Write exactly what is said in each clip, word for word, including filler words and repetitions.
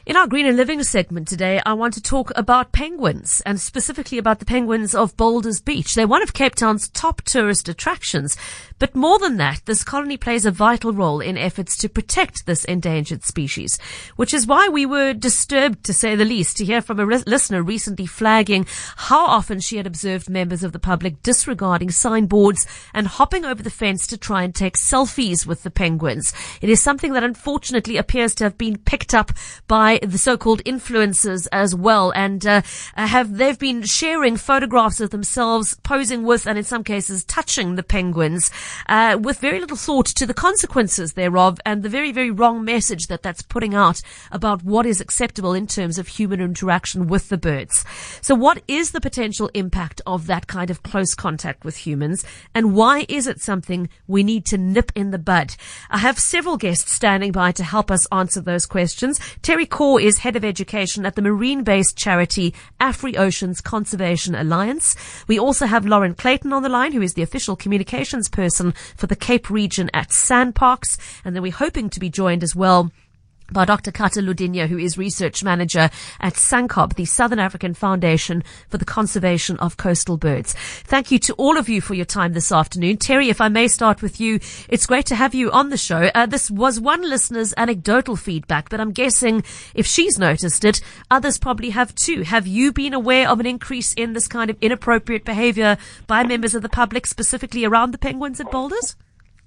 In our Greener Living segment today, I want to talk about penguins, and specifically about the penguins of Boulders Beach. They're one of Cape Town's top tourist attractions. But more than that, this colony plays a vital role in efforts to protect this endangered species, which is why we were disturbed, to say the least, to hear from a re- listener recently flagging how often she had observed members of the public disregarding signboards and hopping over the fence to try and take selfies with the penguins. It is something that unfortunately appears to have been picked up by the so-called influencers as well, and uh, have they've been sharing photographs of themselves posing with, and in some cases touching, the penguins, uh, with very little thought to the consequences thereof and the very, very wrong message that that's putting out about what is acceptable in terms of human interaction with the birds. So what is the potential impact of that kind of close contact with humans, and why is it something we need to nip in the bud? I have several guests standing by to help us answer those questions. Terry Kaur is Head of Education at the marine-based charity AfriOceans Conservation Alliance. We also have Lauren Clayton on the line, who is the official communications person for the Cape region at SANParks. And then we're hoping to be joined as well by Doctor Kata Ludinya, who is Research Manager at SANCOB, the Southern African Foundation for the Conservation of Coastal Birds. Thank you to all of you for your time this afternoon. Terry, if I may start with you, it's great to have you on the show. Uh, this was one listener's anecdotal feedback, but I'm guessing if she's noticed it, others probably have too. Have you been aware of an increase in this kind of inappropriate behavior by members of the public, specifically around the penguins at Boulders?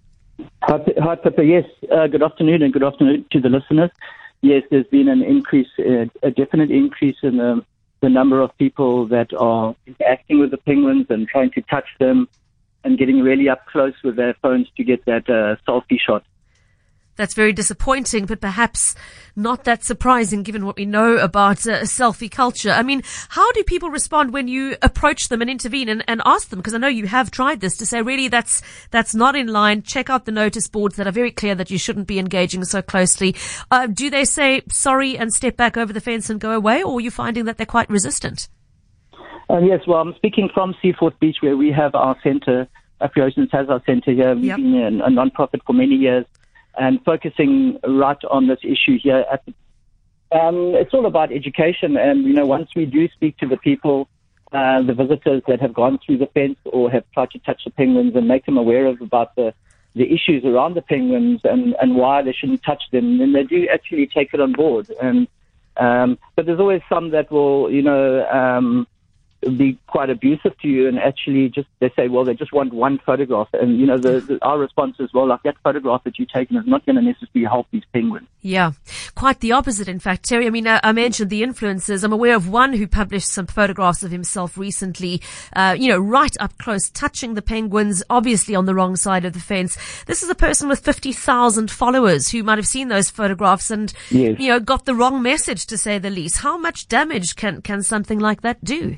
Hi, hi Pippa. Yes, uh, good afternoon, and good afternoon to the listeners. Yes, there's been an increase, uh, a definite increase in the, the number of people that are interacting with the penguins and trying to touch them and getting really up close with their phones to get that uh, selfie shot. That's very disappointing, but perhaps not that surprising given what we know about uh, selfie culture. I mean, how do people respond when you approach them and intervene and, and ask them? Because I know you have tried this, to say, really, that's that's not in line. Check out the notice boards that are very clear that you shouldn't be engaging so closely. Uh, do they say sorry and step back over the fence and go away, or are you finding that they're quite resistant? Um, yes, well, I'm speaking from Seaforth Beach, where we have our centre. AfriOceans has our centre here. We've Yep. been a, a non-profit for many years, and focusing right on this issue here. At the, um, it's all about education, and, you know, once we do speak to the people, uh, the visitors that have gone through the fence or have tried to touch the penguins, and make them aware of about the, the issues around the penguins and, and why they shouldn't touch them, then they do actually take it on board. And um, but there's always some that will, you know, um, be quite abusive to you, and actually just, they say, well, they just want one photograph. And, you know, the, the, our response is, well, like, that photograph that you've taken is not going to necessarily help these penguins. Yeah, quite the opposite, in fact, Terry. I mean, I, I mentioned the influencers. I'm aware of one who published some photographs of himself recently, uh, you know, right up close, touching the penguins, obviously on the wrong side of the fence. This is a person with fifty thousand followers who might have seen those photographs and, Yes. you know, got the wrong message, to say the least. How much damage can, can something like that do?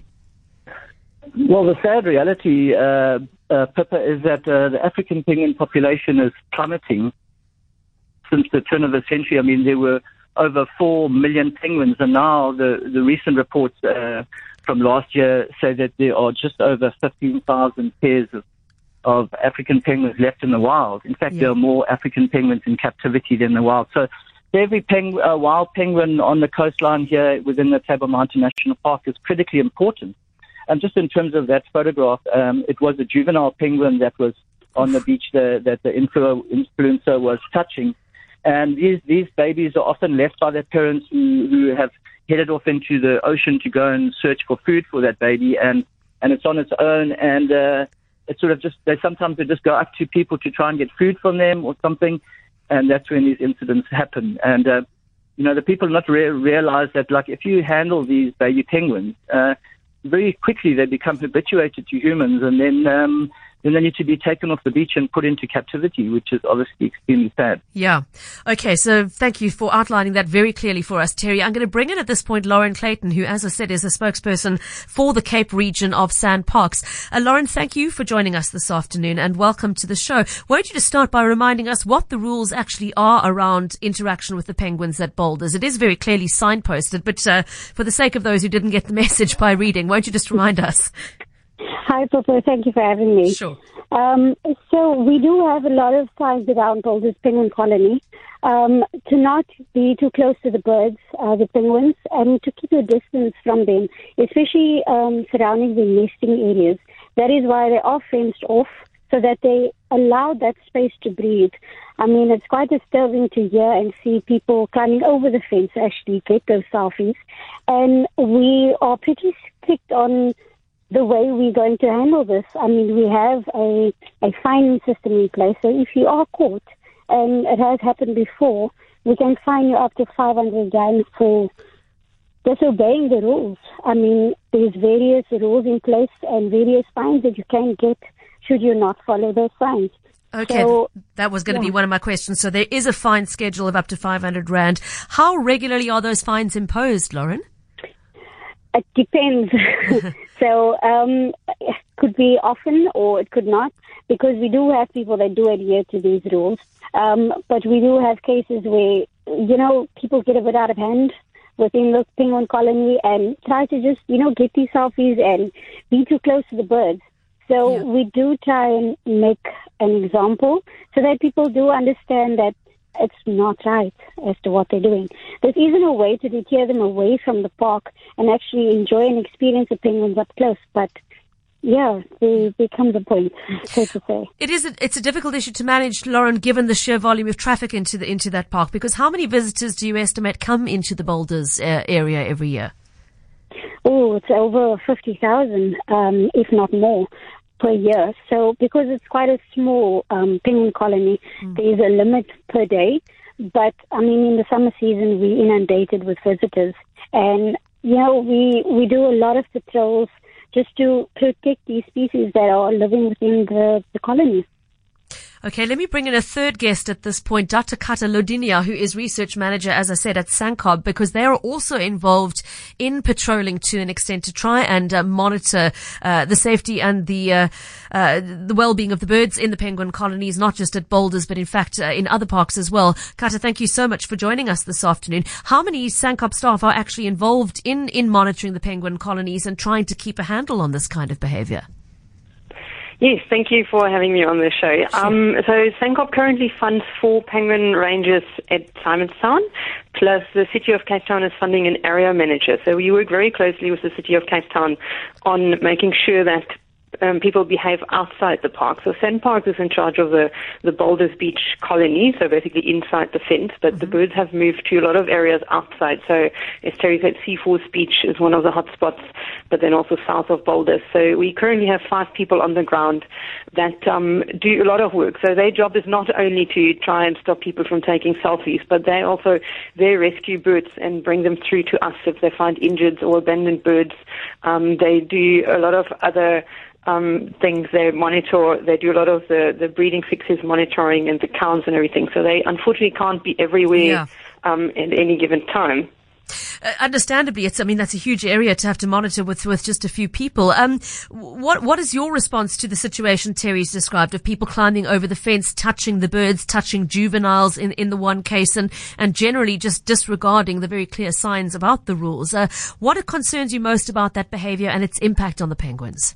Well, the sad reality, uh, uh, Pippa, is that uh, the African penguin population is plummeting since the turn of the century. I mean, there were over four million penguins, and now the, the recent reports uh, from last year say that there are just over fifteen thousand pairs of, of African penguins left in the wild. In fact, Yeah. there are more African penguins in captivity than the wild. So every pengu- uh, wild penguin on the coastline here within the Table Mountain National Park is critically important. And just in terms of that photograph, um, it was a juvenile penguin that was on the beach there, that the influ- influencer was touching. And these, these babies are often left by their parents, who, who have headed off into the ocean to go and search for food for that baby. And, and it's on its own. And uh, it's sort of just, they sometimes they just go up to people to try and get food from them or something. And that's when these incidents happen. And, uh, you know, the people not re- realize that, like, if you handle these baby penguins, uh, very quickly they become habituated to humans, and then um, then they need to be taken off the beach and put into captivity, which is obviously extremely sad. Yeah. Okay, so thank you for outlining that very clearly for us, Terry. I'm going to bring in at this point Lauren Clayton, who, as I said, is a spokesperson for the Cape region of SANParks. Uh, Lauren, thank you for joining us this afternoon, and welcome to the show. Won't you just start by reminding us what the rules actually are around interaction with the penguins at Boulders? It is very clearly signposted, but uh, for the sake of those who didn't get the message by reading, won't you just remind us? Hi, Papa. Thank you for having me. Sure. Um, so we do have a lot of signs around Boulders Penguin Colony um, to not be too close to the birds, uh, the penguins, and to keep a distance from them, especially um, surrounding the nesting areas. That is why they are fenced off, so that they allow that space to breathe. I mean, it's quite disturbing to hear and see people climbing over the fence to actually get those selfies. And we are pretty strict on the way we're going to handle this. I mean, we have a, a fine system in place. So if you are caught, and it has happened before, we can fine you up to five hundred rand for disobeying the rules. I mean, there's various rules in place and various fines that you can get should you not follow those signs. Okay, so, that was going to yeah. be one of my questions. So there is a fine schedule of up to five hundred rand. How regularly are those fines imposed, Lauren? It depends. so um, it could be often or it could not, because we do have people that do adhere to these rules. Um, but we do have cases where, you know, people get a bit out of hand within the penguin colony and try to just, you know, get these selfies and be too close to the birds. So Yeah. we do try and make an example so that people do understand that it's not right as to what they're doing. There's even a way to deter them away from the park and actually enjoy and experience the penguins up close. But yeah, there, there comes a point, so to say. It is. A, it's a difficult issue to manage, Lauren, given the sheer volume of traffic into the into that park. Because how many visitors do you estimate come into the Boulders uh, area every year? Oh, it's over fifty thousand, um, if not more, per year. So because it's quite a small um, penguin colony, mm. there's a limit per day. But, I mean, in the summer season, we're inundated with visitors. And, you know, we, we do a lot of patrols just to protect these species that are living within the, the colony. Okay, let me bring in a third guest at this point, Doctor Kata Lodinia, who is research manager, as I said, at SANCOB, because they are also involved in patrolling to an extent to try and uh, monitor uh, the safety and the uh, uh, the well-being of the birds in the penguin colonies, not just at Boulders, but in fact uh, in other parks as well. Kata, thank you so much for joining us this afternoon. How many SANCOB staff are actually involved in, in monitoring the penguin colonies and trying to keep a handle on this kind of behavior? Yes, thank you for having me on the show. Um, so SANCOB currently funds four penguin ranges at Simonstown, plus the City of Cape Town is funding an area manager. So we work very closely with the City of Cape Town on making sure that Um, people behave outside the park. So SANParks is in charge of the, the Boulders Beach colony, so basically inside the fence, but mm-hmm. the birds have moved to a lot of areas outside. So as Terry said, Seaforth Beach is one of the hot spots, but then also south of Boulders. So we currently have five people on the ground that um, do a lot of work. So their job is not only to try and stop people from taking selfies, but they also, they rescue birds and bring them through to us if they find injured or abandoned birds. Um, they do a lot of other Um, things. They monitor, they do a lot of the, the breeding fixes monitoring and the counts and everything. So they unfortunately can't be everywhere yeah. um, at any given time. Uh, understandably, it's, I mean, that's a huge area to have to monitor with, with just a few people. Um, what, what is your response to the situation Terry's described of people climbing over the fence, touching the birds, touching juveniles in, in the one case, and, and generally just disregarding the very clear signs about the rules? Uh, what concerns you most about that behavior and its impact on the penguins?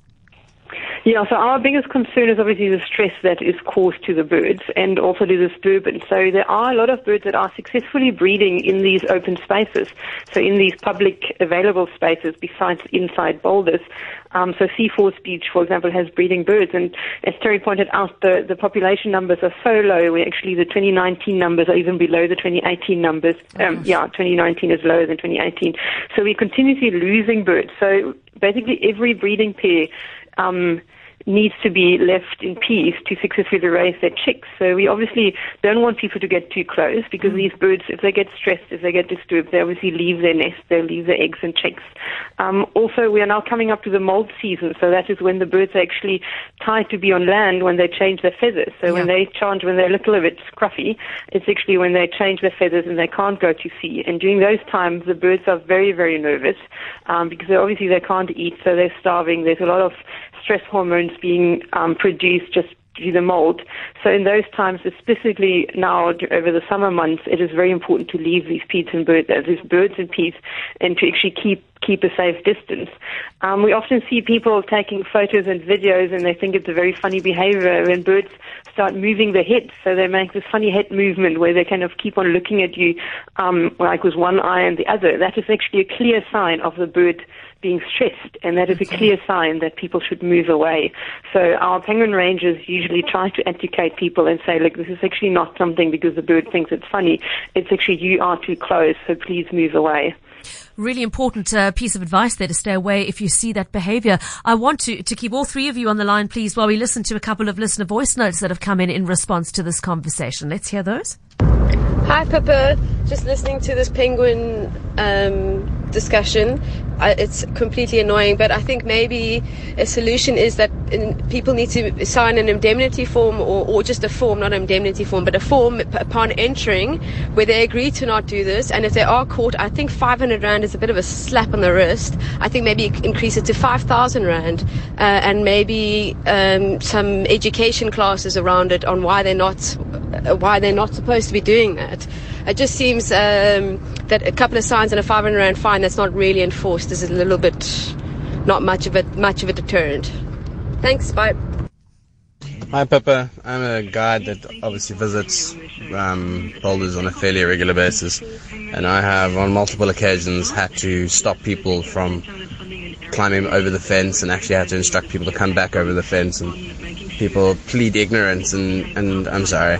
Yeah, so our biggest concern is obviously the stress that is caused to the birds and also the disturbance. So there are a lot of birds that are successfully breeding in these open spaces, so in these public available spaces besides inside Boulders. Um, so Seaforth Beach, for example, has breeding birds. And as Terry pointed out, the, the population numbers are so low where actually the twenty nineteen numbers are even below the twenty eighteen numbers. Um, yeah, twenty nineteen is lower than twenty eighteen. So we're continuously losing birds. So basically every breeding pair um, needs to be left in peace to successfully raise their chicks. So we obviously don't want people to get too close because mm. these birds, if they get stressed, if they get disturbed, they obviously leave their nest, they leave their eggs and chicks. Um, also, we are now coming up to the molt season, so that is when the birds are actually tied to be on land when they change their feathers. So yeah. when they change, when they're a little bit scruffy, it's actually when they change their feathers and they can't go to sea. And during those times, the birds are very, very nervous um, because they, obviously they can't eat, so they're starving. There's a lot of stress hormones being um, produced just due to the mold. So in those times, specifically now over the summer months, it is very important to leave these peats and birds, uh, these birds in peace, and to actually keep keep a safe distance. Um, we often see people taking photos and videos, and they think it's a very funny behavior when birds start moving their heads. So they make this funny head movement where they kind of keep on looking at you, um, like with one eye and the other. That is actually a clear sign of the bird being stressed, and that is a clear sign that people should move away. So our penguin rangers usually try to educate people and say, look, this is actually not something because the bird thinks it's funny. It's actually you are too close, so please move away. Really important uh, piece of advice there, to stay away if you see that behavior. I want to, to keep all three of you on the line, please, while we listen to a couple of listener voice notes that have come in in response to this conversation. Let's hear those. Hi, Pippa. Just listening to this penguin um, discussion. I, it's completely annoying, but I think maybe a solution is that in, people need to sign an indemnity form, or, or just a form, not an indemnity form, but a form upon entering where they agree to not do this. And if they are caught, I think five hundred rand is a bit of a slap on the wrist. I think maybe increase it to five thousand rand, uh, and maybe um, some education classes around it on why they're not uh, why they're not supposed to be doing that. It just seems um, that a couple of signs and a five hundred rand fine that's not really enforced is a little bit not much of a much of a deterrent. Thanks, bye. Hi, Pippa. I'm a guide that obviously visits um, boulders on a fairly regular basis, and I have on multiple occasions had to stop people from climbing over the fence, and actually had to instruct people to come back over the fence, and people plead ignorance, and, and I'm sorry.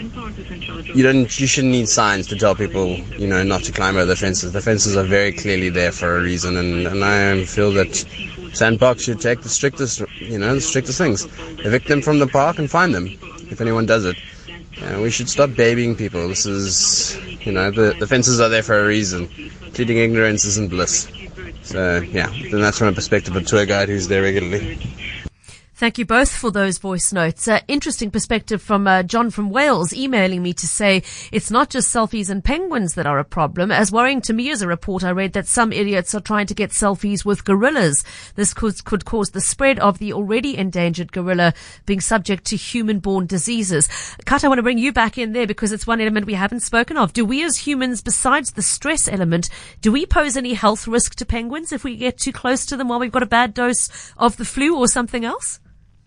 You don't. You shouldn't need signs to tell people, you know, not to climb over the fences. The fences are very clearly there for a reason, and, and I feel that Sandparks should take the strictest, you know, the strictest things. Evict them from the park and fine them if anyone does it. Uh, we should stop babying people. This is, you know, the, the fences are there for a reason. Pleading ignorance isn't bliss. So, yeah, then that's from a perspective of a tour guide who's there regularly. Thank you both for those voice notes. Uh, interesting perspective from uh, John from Wales, emailing me to say it's not just selfies and penguins that are a problem. As worrying to me as a report, I read that some idiots are trying to get selfies with gorillas. This could, could cause the spread of the already endangered gorilla being subject to human-borne diseases. Kat, I want to bring you back in there because it's one element we haven't spoken of. Do we as humans, besides the stress element, do we pose any health risk to penguins if we get too close to them while we've got a bad dose of the flu or something else?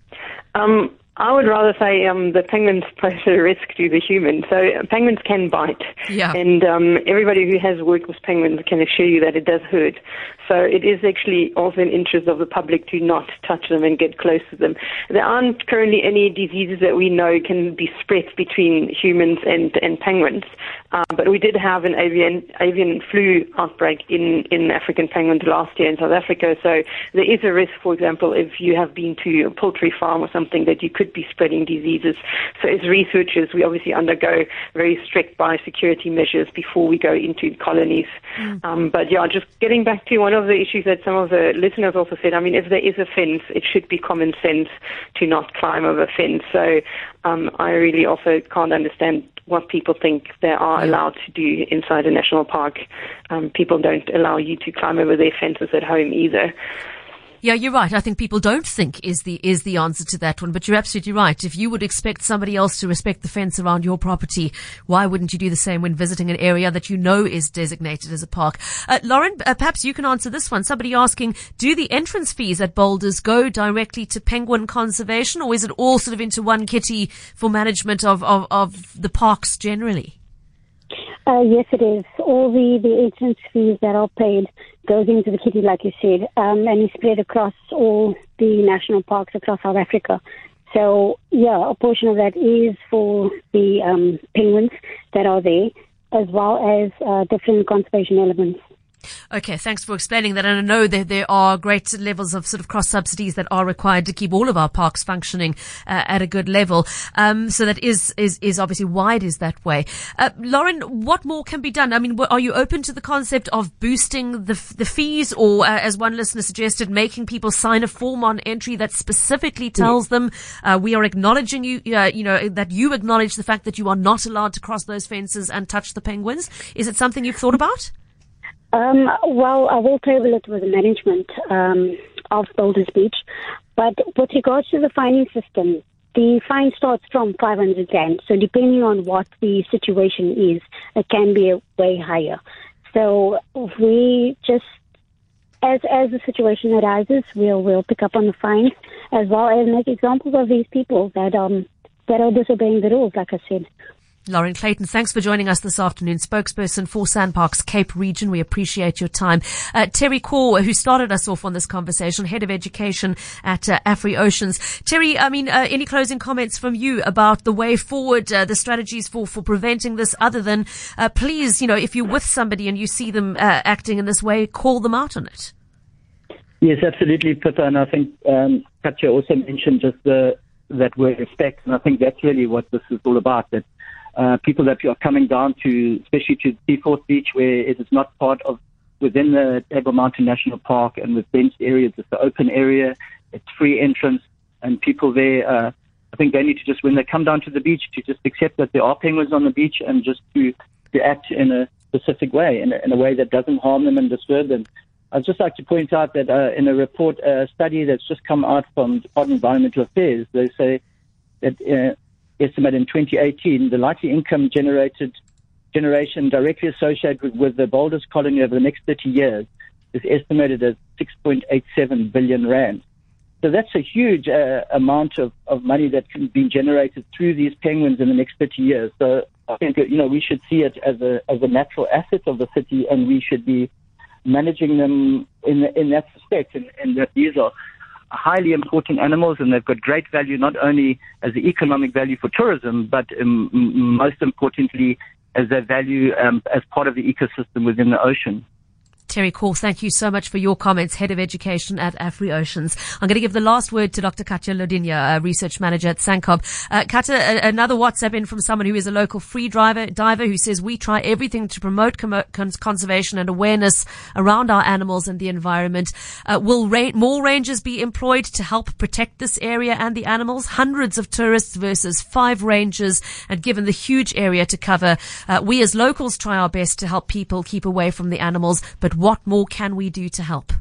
Um, I would rather say um, the penguins pose a risk to the human. So uh, penguins can bite. Yeah. And um, everybody who has worked with penguins can assure you that it does hurt. So it is actually also in interest of the public to not touch them and get close to them. There aren't currently any diseases that we know can be spread between humans and, and penguins. Uh, but we did have an avian avian flu outbreak in, in African penguins last year in South Africa. So there is a risk, for example, if you have been to a poultry farm or something, that you could be spreading diseases. So as researchers, we obviously undergo very strict biosecurity measures before we go into colonies. Mm. Um, but yeah, just getting back to one of the issues that some of the listeners also said, I mean, if there is a fence, it should be common sense to not climb over a fence. So um, I really also can't understand what people think they are allowed to do inside a national park. Um, people don't allow you to climb over their fences at home either. Yeah, you're right. I think people don't think is the is the answer to that one, but you're absolutely right. If you would expect somebody else to respect the fence around your property, why wouldn't you do the same when visiting an area that you know is designated as a park? Uh, Lauren, uh, perhaps you can answer this one. Somebody asking, do the entrance fees at boulders go directly to penguin conservation, or is it all sort of into one kitty for management of, of, of the parks generally? Uh, yes, it is. All the, the entrance fees that are paid goes into the kitty, like you said, um, and is spread across all the national parks across South Africa. So, yeah, a portion of that is for the um, penguins that are there, as well as uh, different conservation elements. Okay, thanks for explaining that. And I know that there are great levels of sort of cross subsidies that are required to keep all of our parks functioning uh, at a good level. Um, so that is, is, is obviously why it is that way. Uh, Lauren, what more can be done? I mean, are you open to the concept of boosting the, the fees, or uh, as one listener suggested, making people sign a form on entry that specifically tells them, uh, we are acknowledging you, uh, you know, that you acknowledge the fact that you are not allowed to cross those fences and touch the penguins? Is it something you've thought about? Um, well, I will table it with the management um, of Boulders Beach. But with regards to the fining system, the fine starts from five hundred rand. So depending on what the situation is, it can be way higher. So we just as as the situation arises, we'll we'll pick up on the fines as well as make examples of these people that um that are disobeying the rules, like I said. Lauren Clayton, thanks for joining us this afternoon, spokesperson for SANParks Cape Region. We appreciate your time. Uh, Terry Kaur, who started us off on this conversation, Head of Education at uh, AfriOceans. Terry, I mean, uh, any closing comments from you about the way forward, uh, the strategies for, for preventing this, other than, uh, please, you know, if you're with somebody and you see them uh, acting in this way, call them out on it? Yes, absolutely, Pippa. And I think um, Katja also mentioned just the, that word respect. And I think that's really what this is all about, that Uh, people that are coming down to, especially to Seaforth Beach, where it is not part of within the Table Mountain National Park and with fenced areas. It's an open area, it's free entrance, and people there, uh, I think they need to just, when they come down to the beach, to just accept that there are penguins on the beach and just to, to act in a specific way, in a, in a way that doesn't harm them and disturb them. I'd just like to point out that uh, in a report, a uh, study that's just come out from Department of Environmental Affairs, they say that uh, estimate in twenty eighteen, the likely income generated generation directly associated with, with the Boulders colony over the next thirty years is estimated at six point eight seven billion rand. So that's a huge uh, amount of, of money that can be generated through these penguins in the next thirty years. So I think that, you know, we should see it as a as a natural asset of the city, and we should be managing them in in that respect, and, and that these are highly important animals, and they've got great value not only as the economic value for tourism, but um, most importantly as their value um, as part of the ecosystem within the ocean. Terry Kaur, thank you so much for your comments, Head of Education at AfriOceans. I'm going to give the last word to Doctor Katja Lodinia, uh, Research Manager at SANCOB. Uh, Katja, a- another WhatsApp in from someone who is a local free driver, diver who says, we try everything to promote com- cons- conservation and awareness around our animals and the environment. Uh, will ra- more rangers be employed to help protect this area and the animals? Hundreds of tourists versus five rangers, and given the huge area to cover, uh, we as locals try our best to help people keep away from the animals, but what more can we do to help?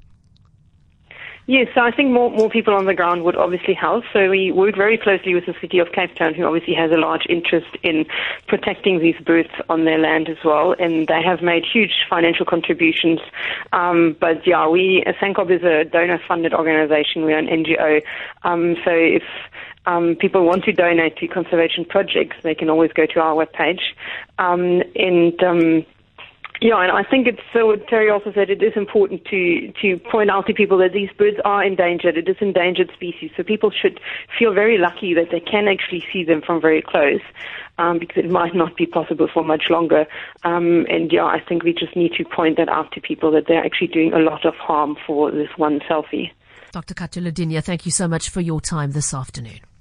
Yes, so I think more more people on the ground would obviously help. So we work very closely with the City of Cape Town, who obviously has a large interest in protecting these birds on their land as well, and they have made huge financial contributions. Um, but yeah, we, SANCOB is a donor-funded organization. We're an N G O. Um, so if um, people want to donate to conservation projects, they can always go to our webpage. Um, and um, Yeah, and I think it's, so what Terry also said, it is important to, to point out to people that these birds are endangered. It is endangered species, so people should feel very lucky that they can actually see them from very close, um, because it might not be possible for much longer. Um, and yeah, I think we just need to point that out to people, that they're actually doing a lot of harm for this one selfie. Doctor Katja Lodinia, thank you so much for your time this afternoon.